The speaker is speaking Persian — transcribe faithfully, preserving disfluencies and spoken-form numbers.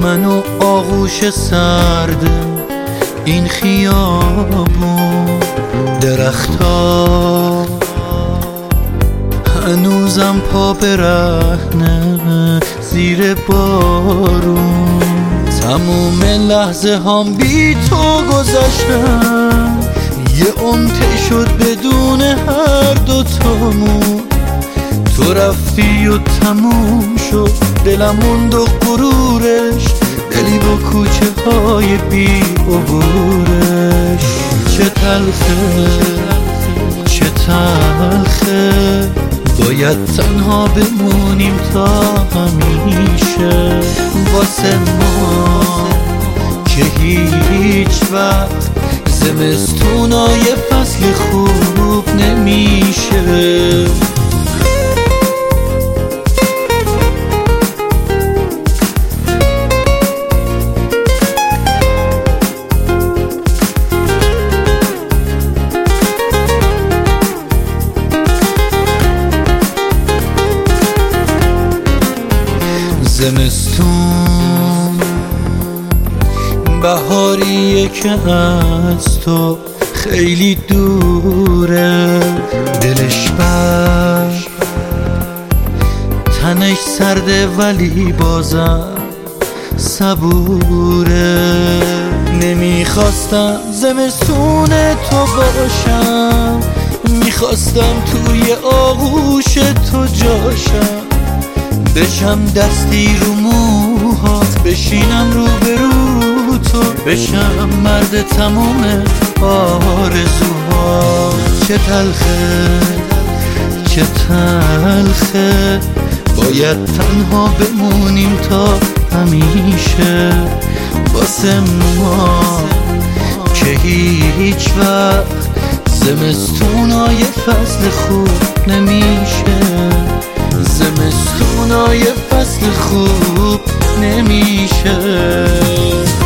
من و آغوش سرد این خیابون، درخت‌ها هنوزم پا برهنه زیر بارون. تموم لحظه هم بی تو گذشتن، یه عمر شد بدون هر دوتامون. تو رفتی و تموم شد دلم موند و غرورش، دلی با کوچه های بی عبورش. چه تلخه چه تلخه باید تنها بمونیم تا همیشه، واسه ما که هیچ وقت زمستونای فصل خوب نمیشه. زمستون بهاریه که از تو خیلی دوره، دلش بر تنش سرده ولی بازم صبوره. نمیخواستم زمستون تو باشم، میخواستم توی آغوش تو جاشم، بشم دستی رو موهات، بشینم رو به رو تو، بشم مرد تموم آرزوها. چه تلخه چه تلخه باید تنها بمونیم تا همیشه، واسه ما که هیچ وقت زمستونای فصل خوب نمیشه، زمستونای فصل خوب نمیشه.